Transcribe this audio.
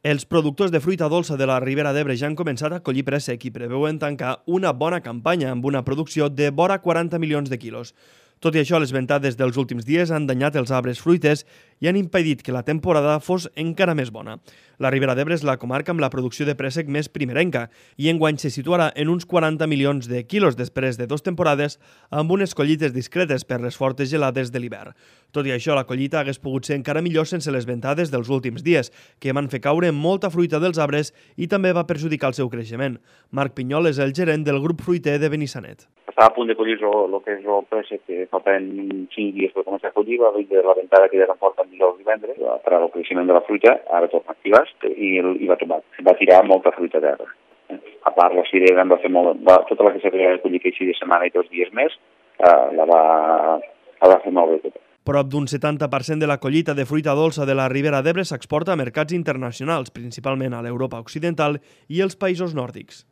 Els productors de fruita dolça de la Ribera d'Ebre ja han començat a collir préssec i preveuen tancar una bona campanya amb una producció de vora 40 milions de quilos. Tot i això, les ventades dels últims dies han danyat els arbres fruiters i han impedit que la temporada fos encara més bona. La Ribera d'Ebre és la comarca amb la producció de préssec més primerenca i enguany se situarà en uns 40 milions de quilos després de 2 temporades amb unes collites discretes per les fortes gelades de l'hivern. Tot i això, la collita hagués pogut ser encara millor sense les ventades dels últims dies, que van fer caure molta fruita dels arbres i també va perjudicar el seu creixement. Marc Pinyol és el gerent del grup fruiter de Benissanet. Estava a punt de collir el que és el préssec, que faltaven 5 dies per començar a collir, va venir la ventada que era fort el divendres, va parar el creixement de la fruita, ara torna a activar i va tirar molta fruita a terra. A part, la cirera va fer tota la que s'havia de collir aquell de setmana i 2 dies més, la va fer molt bé tota. Prop d'un 70% de la collita de fruita dolça de la Ribera d'Ebre s'exporta a mercats internacionals, principalment a l'Europa occidental i els països nòrdics.